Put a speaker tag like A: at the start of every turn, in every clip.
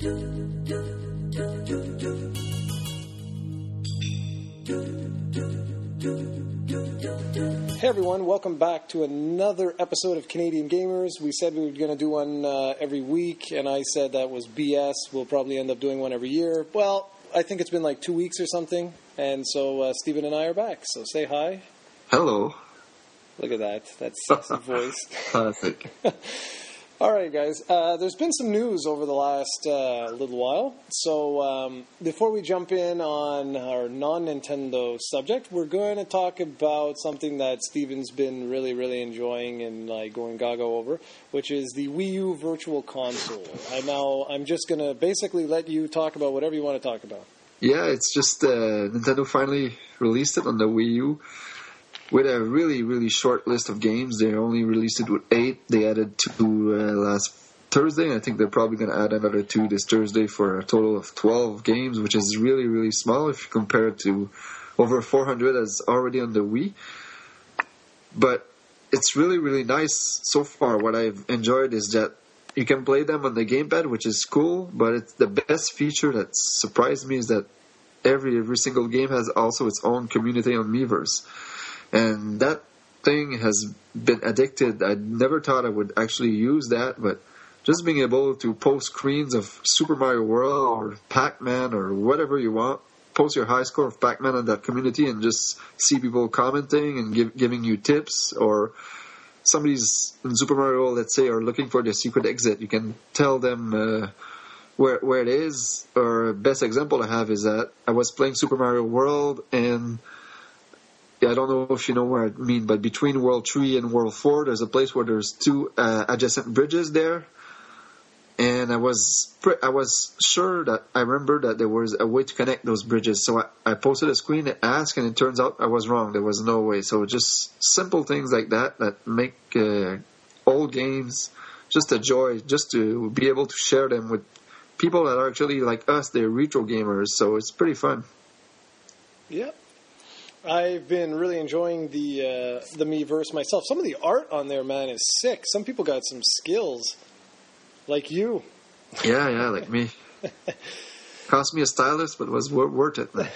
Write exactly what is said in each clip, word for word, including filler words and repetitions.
A: Hey everyone, welcome back to another episode of Canadian Gamers. We said we were going to do one uh, every week, and I said that was B S. We'll probably end up doing one every year. Well, I think it's been like two weeks or something, and so uh, Stephen and I are back. So say hi.
B: Hello.
A: Look at that. That sexy voice.
B: Classic.
A: All right, guys. Uh, there's been some news over the last uh, little while. So um, before we jump in on our non-Nintendo subject, we're going to talk about something that Steven's been really, really enjoying and like going gaga over, which is the Wii U Virtual Console. And now I'm just going to basically let you talk about whatever you want to talk about.
B: Yeah, it's just uh, Nintendo finally released it on the Wii U. With a really, really short list of games. They only released it with eight. They added two uh, last Thursday, and I think they're probably going to add another two this Thursday for a total of twelve games, which is really, really small if you compare it to over four hundred that's already on the Wii. But it's really, really nice so far. What I've enjoyed is that you can play them on the gamepad, which is cool, but it's the best feature that surprised me is that every every single game has also its own community on Miiverse. And that thing has been addicted. I never thought I would actually use that, but just being able to post screens of Super Mario World or Pac-Man or whatever you want, post your high score of Pac-Man on that community and just see people commenting and give, giving you tips, or somebody's in Super Mario World, let's say, are looking for the secret exit. You can tell them uh, where where it is. Or best example I have is that I was playing Super Mario World, and I don't know if you know where I mean, but between World three and World four, there's a place where there's two uh, adjacent bridges there. And I was pre- I was sure that I remember that there was a way to connect those bridges. So I, I posted a screen and asked, and it turns out I was wrong. There was no way. So just simple things like that that make uh, old games just a joy, just to be able to share them with people that are actually like us. They're retro gamers, so it's pretty fun.
A: Yep. I've been really enjoying the uh, the Miiverse myself. Some of the art on there, man, is sick. Some people got some skills, like you.
B: Yeah, yeah, like me. Cost me a stylus, but it was wor- worth it, man.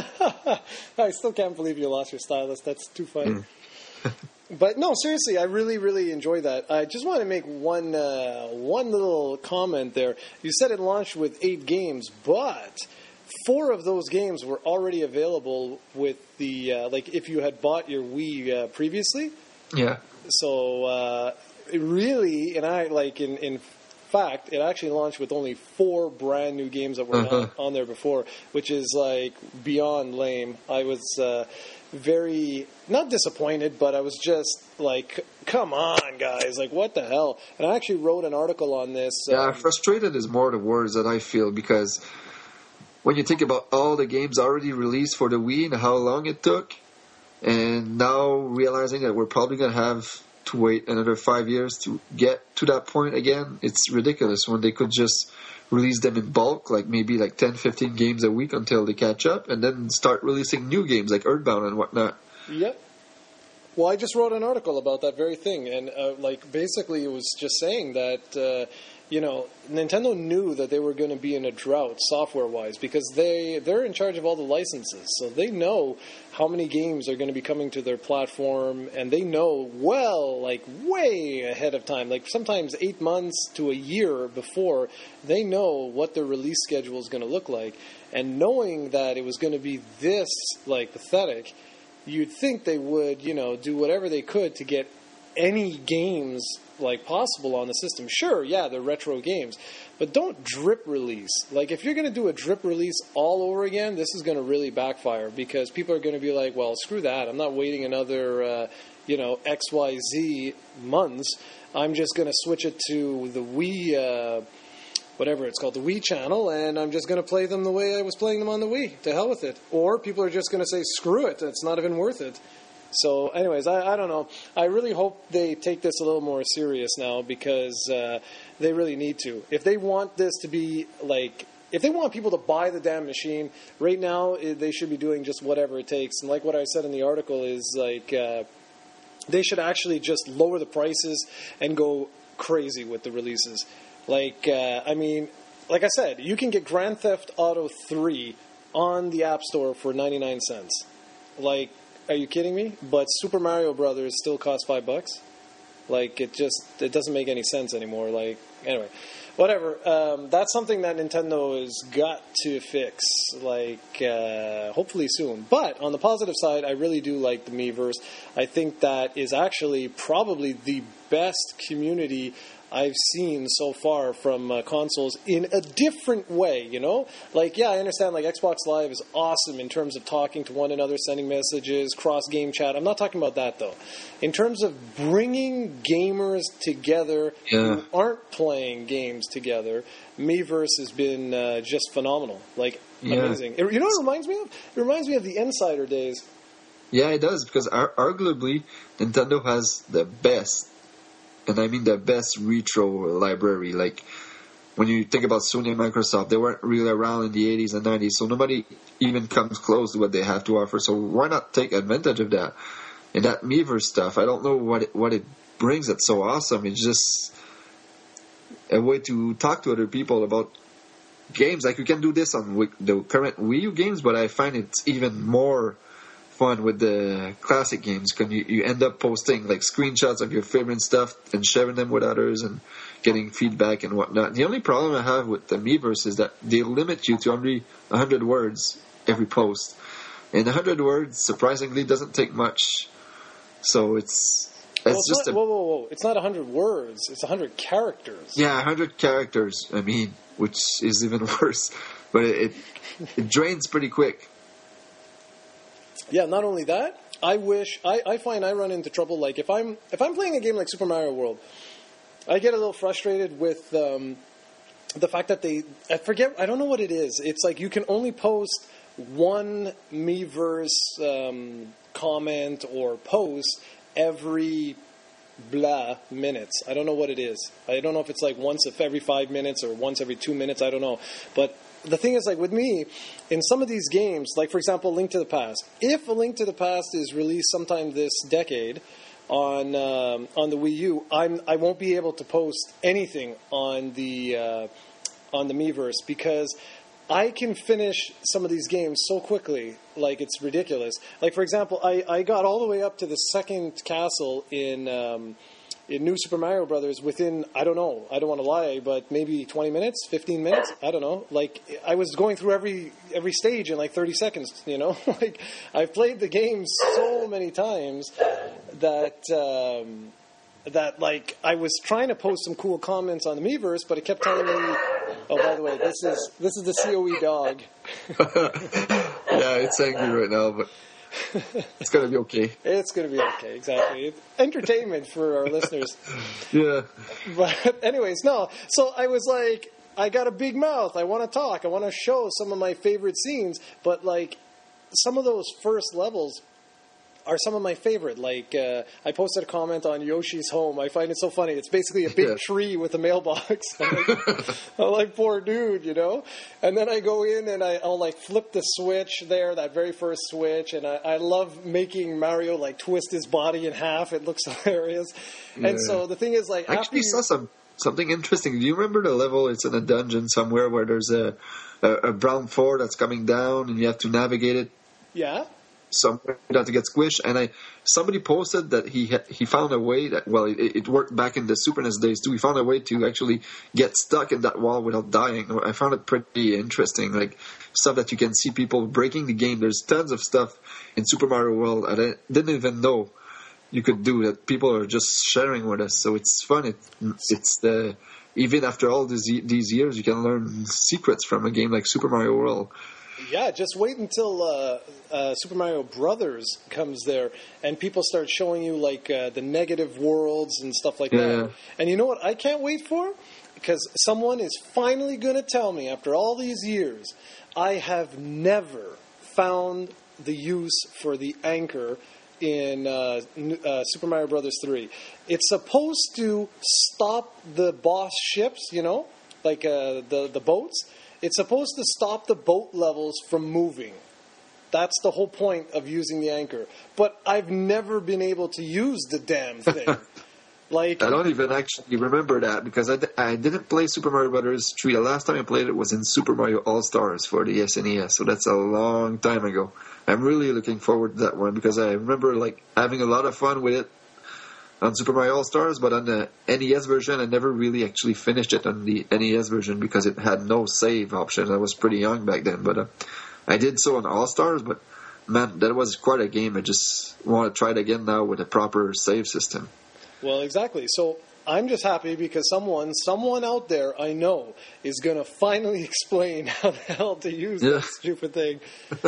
A: I still can't believe you lost your stylus. That's too funny. Yeah. But no, seriously, I really, really enjoy that. I just want to make one uh, one little comment there. You said it launched with eight games, but four of those games were already available with the, uh, like, if you had bought your Wii uh, previously.
B: Yeah.
A: So, uh, it really, and I, like, in, in fact, it actually launched with only four brand new games that were uh-huh. not on there before, which is, like, beyond lame. I was uh, very, not disappointed, but I was just, like, come on, guys, like, what the hell? And I actually wrote an article on this.
B: Yeah,
A: um,
B: frustrated is more the words that I feel, because when you think about all the games already released for the Wii and how long it took, and now realizing that we're probably going to have to wait another five years to get to that point again, it's ridiculous when they could just release them in bulk, like maybe like ten, fifteen games a week until they catch up, and then start releasing new games like Earthbound and whatnot.
A: Yep. Well, I just wrote an article about that very thing, and uh, like basically it was just saying that uh, you know, Nintendo knew that they were going to be in a drought software-wise because they, they're in charge of all the licenses. So they know how many games are going to be coming to their platform, and they know well, like way ahead of time, like sometimes eight months to a year before, they know what their release schedule is going to look like. And knowing that it was going to be this, like, pathetic, you'd think they would, you know, do whatever they could to get any games like possible on the system. Sure, yeah, they're retro games, but don't drip release. Like, if you're going to do a drip release all over again, this is going to really backfire because people are going to be like, well, screw that. I'm not waiting another, uh, you know, X Y Z months. I'm just going to switch it to the Wii, uh, whatever it's called, the Wii channel, and I'm just going to play them the way I was playing them on the Wii. To hell with it. Or people are just going to say, screw it. It's not even worth it. So, anyways, I, I don't know. I really hope they take this a little more serious now because uh, they really need to. If they want this to be like, if they want people to buy the damn machine, right now it, they should be doing just whatever it takes. And like what I said in the article is like, uh, they should actually just lower the prices and go crazy with the releases. Like, uh, I mean, like I said, you can get Grand Theft Auto three on the App Store for ninety-nine cents. Like, are you kidding me? But Super Mario Brothers still costs five bucks. Like, it just, it doesn't make any sense anymore. Like, anyway, whatever. Um, that's something that Nintendo has got to fix, like, uh, hopefully soon. But on the positive side, I really do like the Miiverse. I think that is actually probably the best community I've seen so far from uh, consoles in a different way, you know? Like, yeah, I understand, like, Xbox Live is awesome in terms of talking to one another, sending messages, cross-game chat. I'm not talking about that, though. In terms of bringing gamers together
B: yeah.
A: who aren't playing games together, Miiverse has been uh, just phenomenal. Like,
B: yeah.
A: amazing. It, you know what it reminds me of? It reminds me of the Insider days.
B: Yeah, it does, because ar- arguably, Nintendo has the best, and I mean the best retro library. Like, when you think about Sony and Microsoft, they weren't really around in the eighties and nineties, so nobody even comes close to what they have to offer. So why not take advantage of that? And that Miiverse stuff, I don't know what it, what it brings that's so awesome. It's just a way to talk to other people about games. Like, you can do this on the current Wii U games, but I find it's even more fun with the classic games, because you, you end up posting like screenshots of your favorite stuff and sharing them with others and getting feedback and whatnot. The only problem I have with the Miiverse is that they limit you to only one hundred words every post, and one hundred words surprisingly doesn't take much. So it's it's,
A: well, it's
B: just
A: not,
B: a,
A: whoa whoa whoa! It's not one hundred words; it's one hundred characters.
B: Yeah, one hundred characters. I mean, which is even worse, but it it, it drains pretty quick.
A: Yeah, not only that, I wish I, I find I run into trouble. Like, if I'm if I'm playing a game like Super Mario World, I get a little frustrated with um, the fact that they I forget I don't know what it is. It's like you can only post one Miiverse um, comment or post every blah minutes. I don't know what it is. I don't know if it's like once every five minutes or once every two minutes. I don't know, but the thing is, like, with me, in some of these games, like, for example, Link to the Past, if A Link to the Past is released sometime this decade on um, on the Wii U, I'm, I won't be able to post anything on the uh, on the Miiverse, because I can finish some of these games so quickly, like, it's ridiculous. Like, for example, I, I got all the way up to the second castle in... Um, in New Super Mario Brothers within, I don't know, I don't want to lie, but maybe twenty minutes, fifteen minutes, I don't know. Like, I was going through every every stage in like thirty seconds, you know? Like, I've played the game so many times that, um, that, like, I was trying to post some cool comments on the Miiverse, but it kept telling me, oh, by the way, this is this is the C O E dog.
B: Yeah, it's angry right now, but it's going to be okay.
A: It's going to be okay, exactly. It's entertainment for our listeners.
B: Yeah.
A: But anyways, no. So I was like, I got a big mouth. I want to talk. I want to show some of my favorite scenes. But, like, some of those first levels are some of my favorite. Like, uh, I posted a comment on Yoshi's Home. I find it so funny. It's basically a big
B: yeah.
A: tree with a mailbox. I'm like, I'm like, poor dude, you know? And then I go in and I, I'll, like, flip the switch there, that very first switch. And I, I love making Mario, like, twist his body in half. It looks hilarious. Yeah. And so the thing is, like...
B: I actually saw some, something interesting. Do you remember the level? It's in a dungeon somewhere where there's a, a, a brown floor that's coming down and you have to navigate it.
A: Yeah.
B: Somewhere not to get squished, and I somebody posted that he ha, he found a way that well it, it worked back in the Super N E S days too. He found a way to actually get stuck in that wall without dying. I found it pretty interesting, like stuff that you can see people breaking the game. There's tons of stuff in Super Mario World I didn't even know you could do that. People are just sharing with us, so it's fun. It, it's the even after all these these years, you can learn secrets from a game like Super Mario World.
A: Yeah, just wait until uh, uh, Super Mario Brothers comes there, and people start showing you, like, uh, the negative worlds and stuff like
B: yeah.
A: that. And you know what I can't wait for? Because someone is finally going to tell me, after all these years, I have never found the use for the anchor in uh, uh, Super Mario Brothers three. It's supposed to stop the boss ships, you know, like uh, the, the boats. It's supposed to stop the boat levels from moving. That's the whole point of using the anchor. But I've never been able to use the damn thing. Like,
B: I don't even actually remember that because I, I didn't play Super Mario Brothers three. The last time I played it was in Super Mario All-Stars for the S N E S, so that's a long time ago. I'm really looking forward to that one because I remember like having a lot of fun with it on Super Mario All-Stars, but on the N E S version, I never really actually finished it on the N E S version because it had no save option. I was pretty young back then, but uh, I did so on All-Stars, but man, that was quite a game. I just want to try it again now with a proper save system.
A: Well, exactly. So I'm just happy because someone, someone out there I know is going to finally explain how the hell to use
B: yeah.
A: that stupid thing.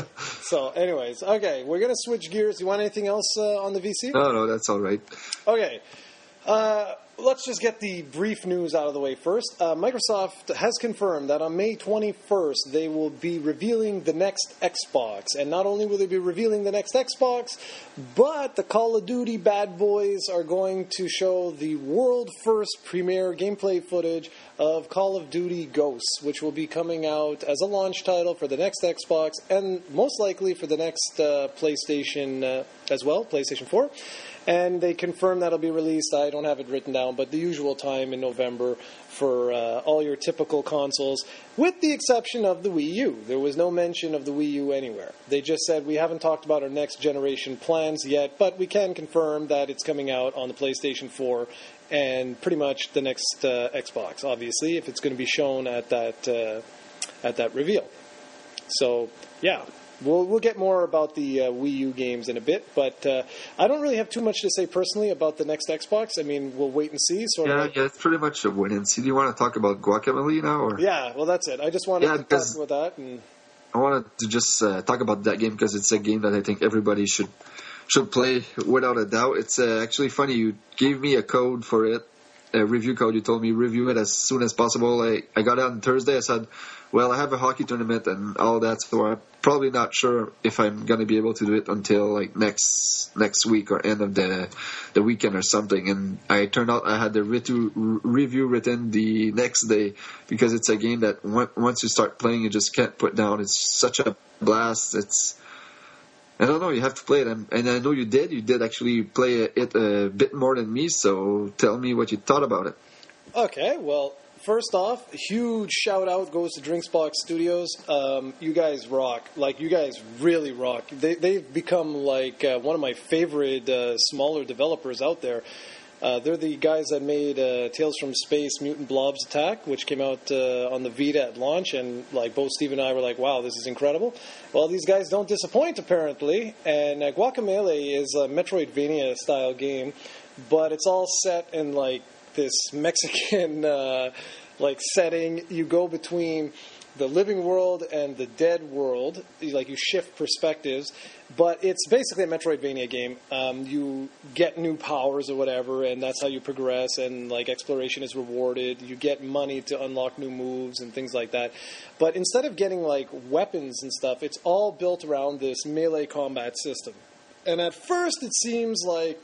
A: So anyways, okay, we're going to switch gears. You want anything else uh, on the V C?
B: No, no, that's all right.
A: Okay. Uh, let's just get the brief news out of the way first. Uh, Microsoft has confirmed that on May twenty-first they will be revealing the next Xbox. And not only will they be revealing the next Xbox, but the Call of Duty bad boys are going to show the world first premiere gameplay footage of Call of Duty Ghosts, which will be coming out as a launch title for the next Xbox and most likely for the next uh, PlayStation uh, as well, PlayStation four. And they confirm that'll be released, I don't have it written down, but the usual time in November for uh, all your typical consoles, with the exception of the Wii U. There was no mention of the Wii U anywhere. They just said, we haven't talked about our next generation plans yet, but we can confirm that it's coming out on the PlayStation four and pretty much the next uh, Xbox, obviously, if it's going to be shown at that uh, at that reveal. So, yeah. We'll we'll get more about the uh, Wii U games in a bit, but uh, I don't really have too much to say personally about the next Xbox. I mean, we'll wait and see. Sort
B: yeah,
A: of like,
B: yeah, it's pretty much a win and see. Do you want to talk about Guacamelee now? Or?
A: Yeah, well, that's it. I just wanted
B: yeah,
A: to talk about that. And
B: I wanted to just uh, talk about that game because it's a game that I think everybody should should play without a doubt. It's uh, actually funny. You gave me a code for it, a review code. You told me review it as soon as possible. I, I got it on Thursday. I said, well, I have a hockey tournament and all that, so I'm probably not sure if I'm going to be able to do it until like next next week or end of the the weekend or something. And I turned out I had the ritu, review written the next day because it's a game that once you start playing, you just can't put down. It's such a blast. It's I don't know. You have to play it, and, and I know you did. You did actually play it a bit more than me. So tell me what you thought about it.
A: Okay, well. First off, a huge shout out goes to Drinksbox Studios. Um, you guys rock. Like, you guys really rock. They, they've become, like, uh, one of my favorite uh, smaller developers out there. Uh, they're the guys that made uh, Tales from Space Mutant Blobs Attack, which came out uh, on the Vita at launch. And, like, both Steve and I were like, wow, this is incredible. Well, these guys don't disappoint, apparently. And uh, Guacamelee is a Metroidvania-style game, but it's all set in, like, this Mexican uh, like setting. You go between the living world and the dead world. You, like you shift perspectives, but it's basically a Metroidvania game. Um, you get new powers or whatever, and that's how you progress. And like exploration is rewarded. You get money to unlock new moves and things like that. But instead of getting like weapons and stuff, it's all built around this melee combat system. And at first, it seems like,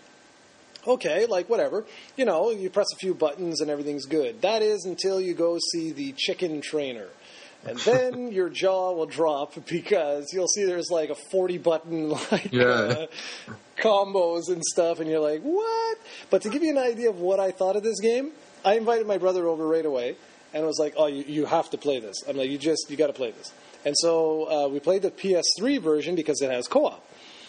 A: okay, like whatever, you know, you press a few buttons and everything's good. That is until you go see the chicken trainer. And then your jaw will drop because you'll see there's like a forty button like
B: yeah.
A: uh, combos and stuff, and you're like, what? But to give you an idea of what I thought of this game, I invited my brother over right away and was like, oh, you, you have to play this. I'm like, you just, you got to play this. And so uh, we played the P S three version because it has co-op.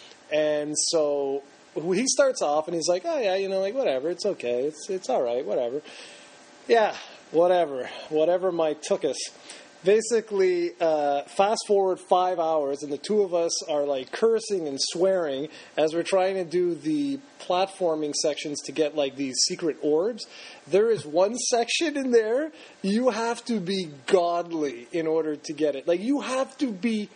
A: And so he starts off and he's like, oh yeah, you know, like whatever, it's okay, it's it's all right, whatever. Yeah, whatever, whatever might took us. Basically, uh, fast forward five hours and the two of us are like cursing and swearing as we're trying to do the platforming sections to get like these secret orbs. There is one section in there, you have to be godly in order to get it. Like, you have to be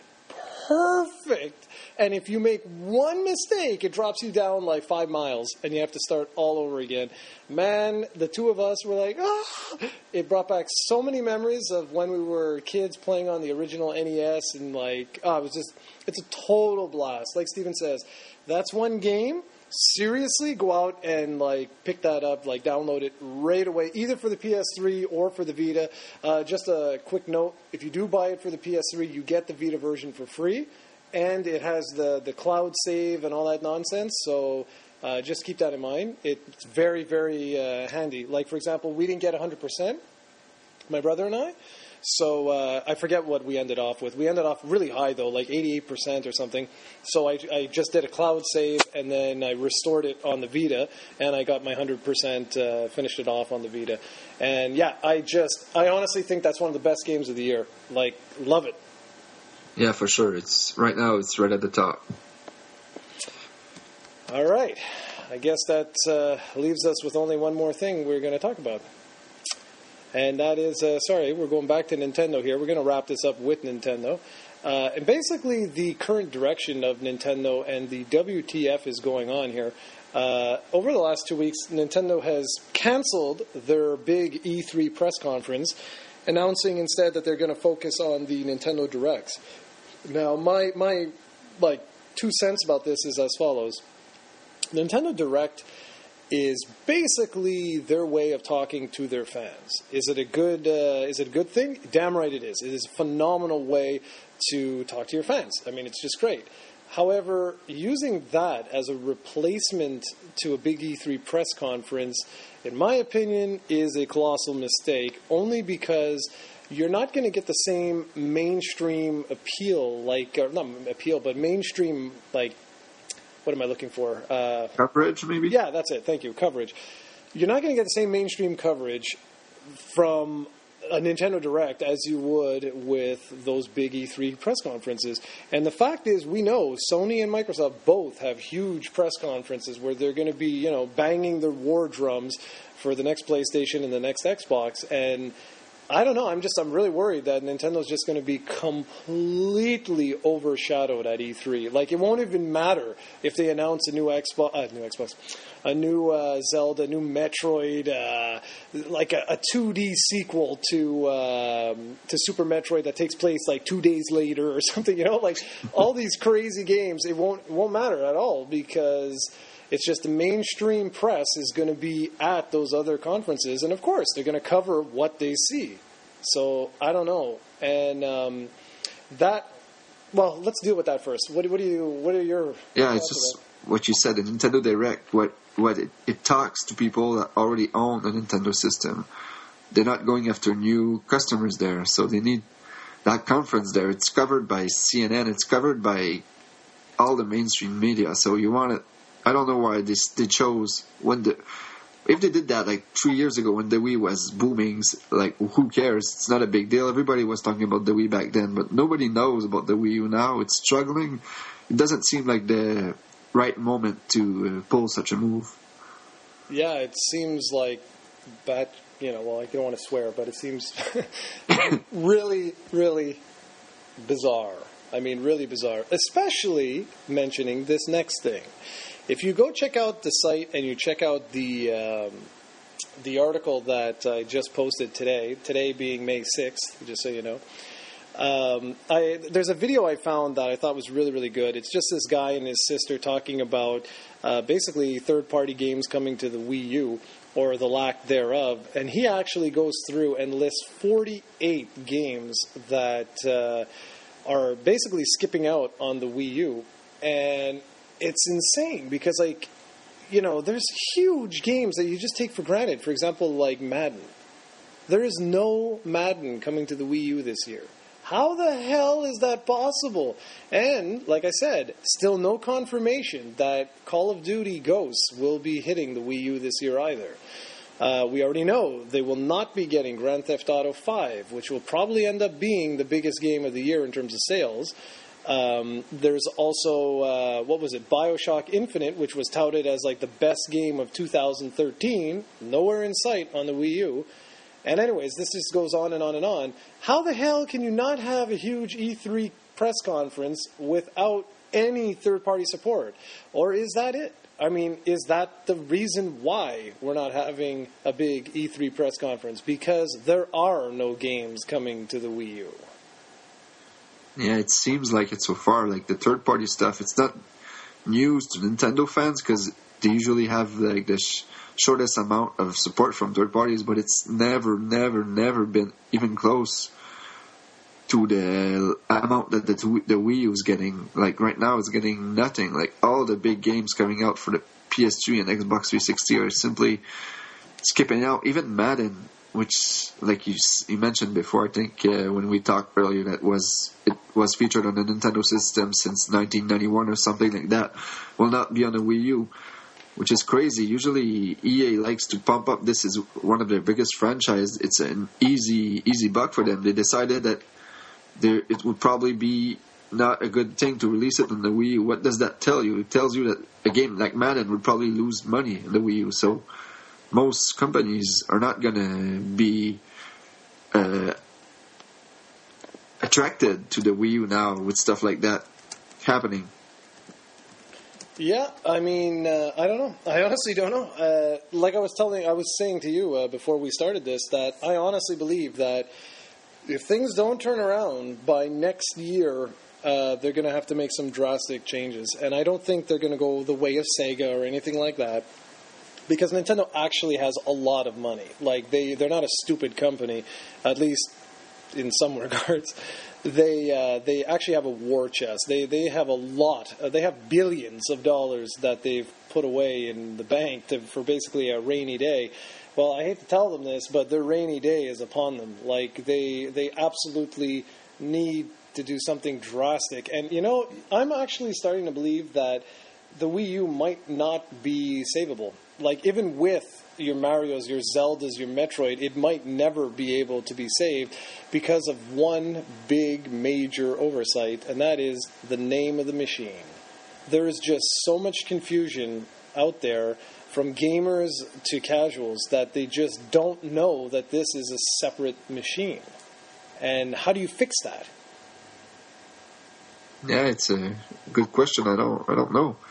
A: perfect. And if you make one mistake, it drops you down like five miles, and you have to start all over again. Man, the two of us were like, ah! It brought back so many memories of when we were kids playing on the original N E S, and like, oh, it was just, it's a total blast. Like Steven says, that's one game. Seriously, go out and like pick that up, like download it right away, either for the P S three or for the Vita. Uh, just a quick note, if you do buy it for the P S three, you get the Vita version for free. And it has the, the cloud save and all that nonsense. So Uh, just keep that in mind. It's very, very uh, handy. Like, for example, we didn't get one hundred percent, my brother and I. So uh, I forget what we ended off with. We ended off really high, though, like eighty-eight percent or something. So I, I just did a cloud save, and then I restored it on the Vita, and I got my one hundred percent, uh, finished it off on the Vita. And, yeah, I just, I honestly think that's one of the best games of the year. Like, love it.
B: Yeah, for sure. It's right now, it's right at the top.
A: All right. I guess that uh, leaves us with only one more thing we're going to talk about. And that is, uh, sorry, we're going back to Nintendo here. We're going to wrap this up with Nintendo. Uh, and basically, the current direction of Nintendo and the W T F is going on here. Uh, over the last two weeks, Nintendo has canceled their big E three press conference, announcing instead that they're going to focus on the Nintendo Directs. Now, my, my like two cents about this is as follows. Nintendo Direct is basically their way of talking to their fans. Is it a good uh, is it a good thing? Damn right it is. It is a phenomenal way to talk to your fans. I mean, it's just great. However, using that as a replacement to a big E three press conference, in my opinion, is a colossal mistake, only because you're not going to get the same mainstream appeal, like, or not appeal, but mainstream, like, what am I looking for? Uh,
B: coverage, maybe?
A: Yeah, that's it. Thank you. Coverage. You're not going to get the same mainstream coverage from a Nintendo Direct as you would with those big E three press conferences. And the fact is, we know Sony and Microsoft both have huge press conferences where they're going to be, you know, banging their war drums for the next PlayStation and the next Xbox. And I don't know. I'm just, I'm really worried that Nintendo's just going to be completely overshadowed at E three. Like, it won't even matter if they announce a new Xbox, uh, new Xbox, a new uh, Zelda, a new Metroid, uh, like a, a two D sequel to um, to Super Metroid that takes place like two days later or something. You know, like all these crazy games. It won't, it won't matter at all because it's just the mainstream press is going to be at those other conferences. And, of course, they're going to cover what they see. So, I don't know. And um, that, well, let's deal with that first. What, what do you, what are your...
B: Yeah, it's just what you said, the Nintendo Direct, what, what it, it talks to people that already own a Nintendo system. They're not going after new customers there, so they need that conference there. It's covered by C N N. It's covered by all the mainstream media. So you want to... I don't know why this they chose when the if they did that like three years ago when the Wii was booming. Like, who cares? It's not a big deal. Everybody was talking about the Wii back then, but nobody knows about the Wii U now. It's struggling. It doesn't seem like the right moment to uh, pull such a move.
A: Yeah, it seems like bad. You know, well, I don't want to swear, but it seems really, really bizarre. I mean, really bizarre. Especially mentioning this next thing. If you go check out the site and you check out the um, the article that I just posted today, today being May sixth, just so you know, um, I, there's a video I found that I thought was really, really good. It's just this guy and his sister talking about uh, basically third-party games coming to the Wii U, or the lack thereof, and he actually goes through and lists forty-eight games that uh, are basically skipping out on the Wii U, and it's insane because, like, you know, there's huge games that you just take for granted. For example, like Madden. There is no Madden coming to the Wii U this year. How the hell is that possible? And, like I said, still no confirmation that Call of Duty Ghosts will be hitting the Wii U this year either. Uh, we already know they will not be getting Grand Theft Auto five, which will probably end up being the biggest game of the year in terms of sales. Um, there's also, uh, what was it, BioShock Infinite, which was touted as like the best game of two thousand thirteen, nowhere in sight on the Wii U. And anyways, this just goes on and on and on. How the hell can you not have a huge E three press conference without any third-party support? Or is that it? I mean, is that the reason why we're not having a big E three press conference? Because there are no games coming to the Wii U.
B: Yeah, it seems like it so far. Like the third-party stuff, it's not news to Nintendo fans because they usually have like the sh- shortest amount of support from third parties, but it's never, never, never been even close to the amount that the, the Wii U is getting. Like right now, it's getting nothing. Like all the big games coming out for the P S three and Xbox three sixty are simply skipping out. Even Madden, which, like you you mentioned before, I think uh, when we talked earlier, that was it was featured on the Nintendo system since nineteen ninety-one or something like that, will not be on the Wii U, which is crazy. Usually E A likes to pump up. This is one of their biggest franchises. It's an easy easy buck for them. They decided that there it would probably be not a good thing to release it on the Wii U. What does that tell you? It tells you that a game like Madden would probably lose money in the Wii U. So most companies are not going to be uh, attracted to the Wii U now with stuff like that happening.
A: Yeah, I mean, uh, I don't know. I honestly don't know. Uh, like I was telling, I was saying to you uh, before we started this, that I honestly believe that if things don't turn around by next year, uh, they're going to have to make some drastic changes. And I don't think they're going to go the way of Sega or anything like that, because Nintendo actually has a lot of money. Like, they, they're not a stupid company, at least in some regards. They uh, they actually have a war chest. They they have a lot. Uh, they have billions of dollars that they've put away in the bank to, for basically a rainy day. Well, I hate to tell them this, but their rainy day is upon them. Like, they they absolutely need to do something drastic. And, you know, I'm actually starting to believe that the Wii U might not be savable. Like, even with your Marios, your Zeldas, your Metroid, it might never be able to be saved because of one big major oversight, and that is the name of the machine. There is just so much confusion out there from gamers to casuals that they just don't know that this is a separate machine. And how do you fix that?
B: Yeah, it's a good question. I don't I don't know.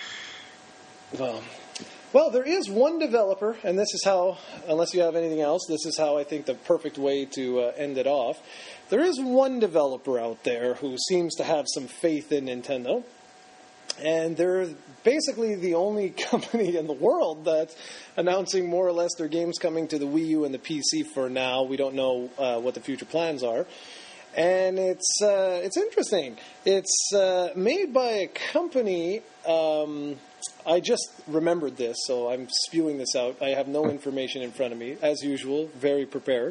A: Well, well, there is one developer, and this is how, unless you have anything else, this is how I think the perfect way to uh, end it off. There is one developer out there who seems to have some faith in Nintendo, and they're basically the only company in the world that's announcing more or less their games coming to the Wii U and the P C for now. We don't know uh, what the future plans are. And it's uh, it's interesting. It's uh, made by a company. Um, I just remembered this, so I'm spewing this out. I have no information in front of me, as usual. Very prepared.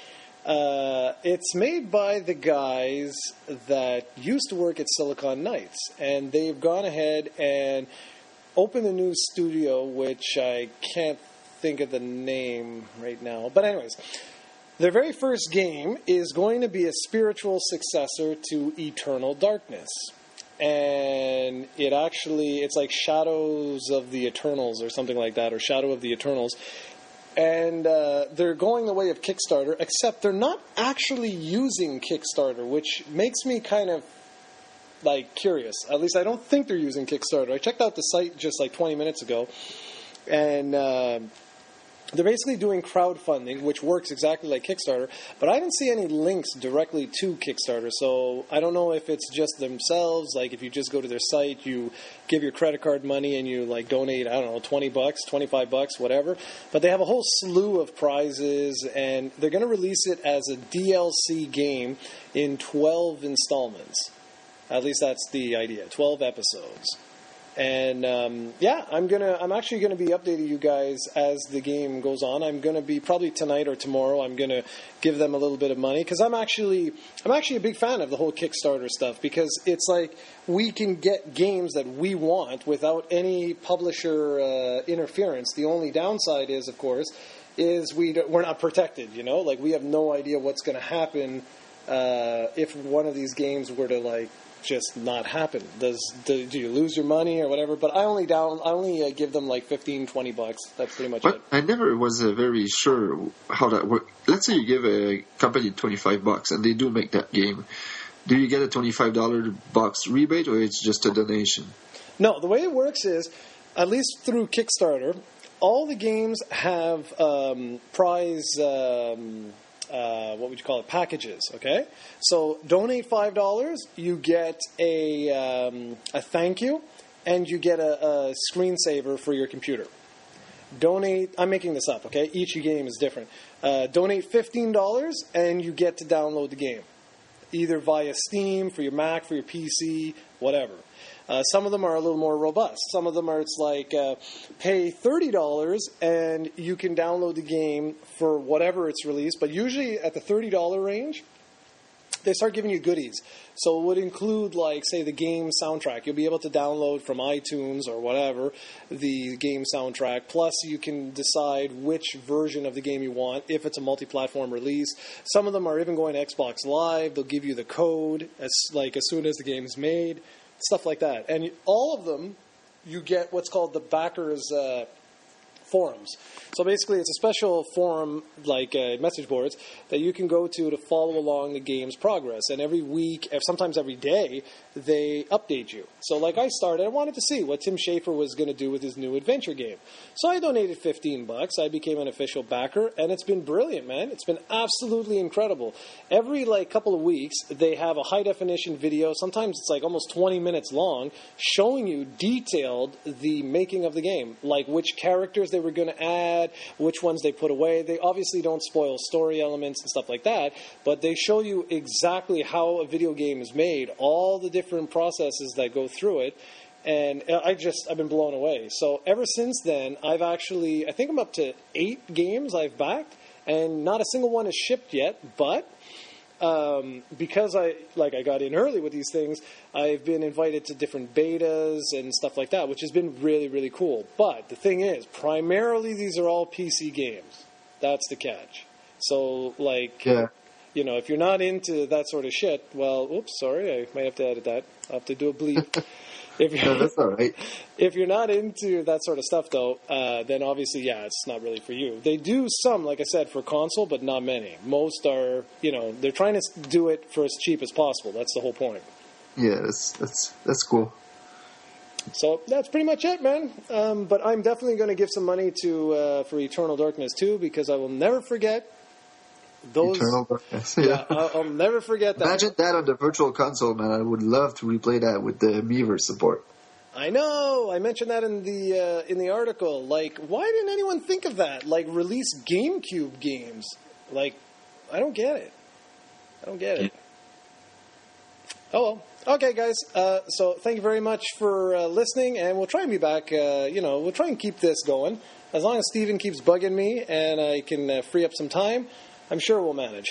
A: Uh, it's made by the guys that used to work at Silicon Knights, and they've gone ahead and opened a new studio, which I can't think of the name right now. But anyways. Their very first game is going to be a spiritual successor to Eternal Darkness. And it actually, it's like Shadows of the Eternals or something like that, or Shadow of the Eternals. And uh, they're going the way of Kickstarter, except they're not actually using Kickstarter, which makes me kind of, like, curious. At least I don't think they're using Kickstarter. I checked out the site just like twenty minutes ago, and Uh, they're basically doing crowdfunding, which works exactly like Kickstarter, but I didn't see any links directly to Kickstarter, so I don't know if it's just themselves, like if you just go to their site, you give your credit card money and you like donate, I don't know, twenty bucks, twenty-five bucks, whatever, but they have a whole slew of prizes, and they're going to release it as a D L C game in twelve installments. At least that's the idea, twelve episodes. And um, yeah, I'm gonna. I'm actually gonna be updating you guys as the game goes on. I'm gonna be probably tonight or tomorrow. I'm gonna give them a little bit of money because I'm actually. I'm actually a big fan of the whole Kickstarter stuff because it's like we can get games that we want without any publisher uh, interference. The only downside is, of course, is we don't, we're not protected. You know, like we have no idea what's going to happen uh, if one of these games were to like. Just not happen. Does do, do you lose your money or whatever? But I only down I only uh, give them like fifteen, twenty bucks. That's pretty much
B: but
A: it.
B: I never was uh, very sure how that works. Let's say you give a company twenty-five bucks and they do make that game. Do you get a twenty-five dollars bucks rebate or it's just a donation?
A: No, the way it works is, at least through Kickstarter, all the games have um, prize. Um, Uh, what would you call it? Packages. Okay, so donate five dollars, you get a um, a thank you, and you get a, a screensaver for your computer. Donate. I'm making this up. Okay, each game is different. Uh, donate fifteen dollars, and you get to download the game, either via Steam for your Mac, for your P C, whatever. Uh, some of them are a little more robust. Some of them are, it's like, uh, pay thirty dollars and you can download the game for whatever it's released. But usually at the thirty dollars range, they start giving you goodies. So it would include, like, say, the game soundtrack. You'll be able to download from iTunes or whatever the game soundtrack. Plus, you can decide which version of the game you want, if it's a multi-platform release. Some of them are even going to Xbox Live. They'll give you the code, as like as soon as the game's made, stuff like that. And all of them, you get what's called the backers uh, forums. So basically, it's a special forum, like uh, message boards, that you can go to to follow along the game's progress. And every week, sometimes every day, they update you. So like I started, I wanted to see what Tim Schafer was going to do with his new adventure game. So I donated fifteen bucks. I became an official backer, and it's been brilliant, man. It's been absolutely incredible. Every like couple of weeks, they have a high-definition video. Sometimes it's like almost twenty minutes long, showing you detailed the making of the game, like which characters they were going to add, which ones they put away. They obviously don't spoil story elements and stuff like that, but they show you exactly how a video game is made, all the different processes that go through it, and I just, I've been blown away. So ever since then, I've actually, I think I'm up to eight games I've backed, and not a single one is shipped yet, but Um, because I like I got in early with these things, I've been invited to different betas and stuff like that, which has been really, really cool. But the thing is, primarily these are all P C games. That's the catch. So, like,
B: yeah.
A: you know, if you're not into that sort of shit, well, oops, sorry, I might have to edit that. I'll have to do a bleep. If you're,
B: No, that's all right.
A: If you're not into that sort of stuff, though, uh, then obviously, yeah, it's not really for you. They do some, like I said, for console, but not many. Most are, you know, they're trying to do it for as cheap as possible. That's the whole point.
B: Yeah, that's that's that's cool.
A: So that's pretty much it, man. Um, but I'm definitely going to give some money to uh, for Eternal Darkness two, because I will never forget those.
B: Eternal Darkness.
A: Yeah,
B: Yeah.
A: I'll, I'll never forget that.
B: Imagine that on the Virtual Console, man. I would love to replay that with the Miiverse support.
A: I know. I mentioned that in the uh, in the article. Like, why didn't anyone think of that? Like, release GameCube games. Like, I don't get it. I don't get it. Oh well. Okay, guys. Uh, so thank you very much for uh, listening, and we'll try and be back. Uh, you know, we'll try and keep this going as long as Steven keeps bugging me and I can uh, free up some time. I'm sure we'll manage.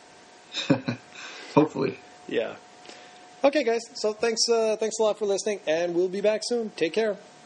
B: Hopefully.
A: Yeah. Okay, guys. So thanks. Uh, thanks a lot for listening, and we'll be back soon. Take care.